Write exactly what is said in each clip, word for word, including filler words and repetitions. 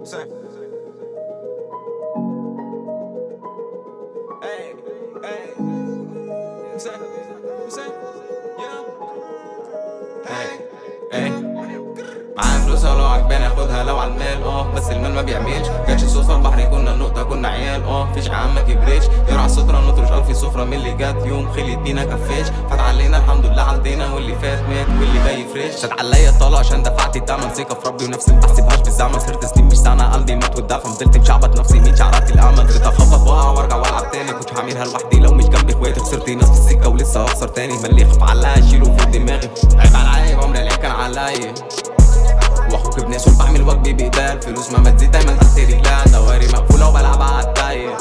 Say. Hey, hey. Say, say, yeah. Hey, hey. معايا فلوسها ولو عجباني اخدها لو عالمال اه بس المال ما بيعملش جاتش صدفة البحر كنا النقطة كنا عيال اه فيش عام ما كبريتش يرعى السترة نطرش ألف سفرة من اللي جات يوم خليت بينا كفاش فات علينا الحمد لله عدينا واللي فات مات واللي جاي فريش شد عليا الطلاق عشان دفعت التمن ثقة في ربي ونفسي مبحسبهاش بالزمن سهرت سنين مش سنة قلبي مات والدفن فضلت مشعبط نفسي مين شعراتي الأمل جيت أخبط وأقع وأرجع وألعب تاني كنتش هعملها لوحدي لو مش جنبي اخواتي خسرت ناس في السكة ولسه هخسر تاني ملي يخف عليا أشيله فوق دماغي عيب على العيب عمري العيب كان عليا واخوك ابن سول بعمل واجبي بايديا الفلوس ما تزيد دايما تحت رجليا دواري مقفوله وبلعب عالتايه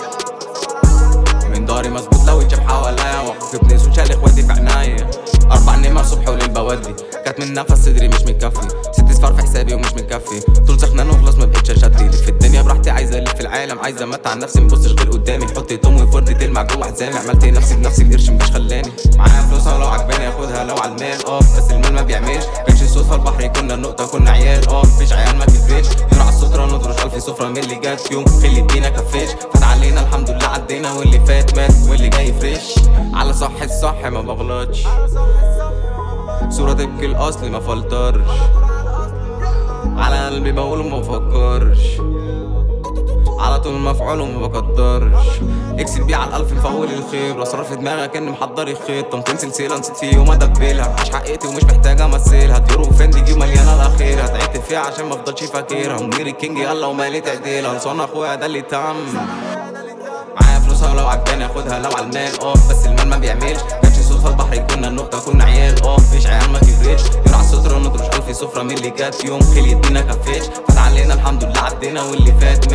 من داري مظبوط لو اتشاف حواليا واخوك ابن سول شال اخواتي في عناية اربع نمر صبح وليل بودي كانت من نفس صدري مش مكفي ست صفار في حسابي ومش مكفي طول سخنان وخلاص ما بقتش اشتي لف الدنيا براحتي عايزه الف في العالم عايزه امتع نفسي مبصش غير قدامي حط طم وفرد تلمع جوه حزامي عملت نفسي بنفسي القرش مش خلاني معايا فلوسها ولو عجباني اخدها لو عالمال اه بس المال ما بيعملش كانش صدفة البحر كنا النقطة كنا عيال اه مفيش عيال ما كبرتش يرعى السترة نطرش ألف سفرة من اللي جات يوم خليت بينا كفاش فات علينا الحمد لله عدينا واللي فات مات واللي جاي فريش على صح الصح ما بغلطش صورة تبكي الأصل ما فلترش على قلبي بقوله ما بفكرش على طول مفعول وما بقدرش اكسب بيه على الألف مفول الخير واسرار في دماغك اني محضر خيط طمطين سلسلة نسيت في يوم ادبلها مش حقيقتي ومش محتاجة امثلها طيور وفندي جيب مليانة الاخير هتعبت فيها عشان مفضلش فاكرها مدير الكينج يلا ومالي تعديلها لصان اخويا ده اللي تم معايا فلوسها ولو عجباني اخدها لو عالمال اه بس المال ما بيعملش كانش صدفة البحر كنا النقطة كنا عيال اه مفيش عيال ما كبرتش يرعى السترة نطرش ألف سفرة من اللي جات يوم خليت بينا كفاش فات علينا الحمد لله عدينا واللي فات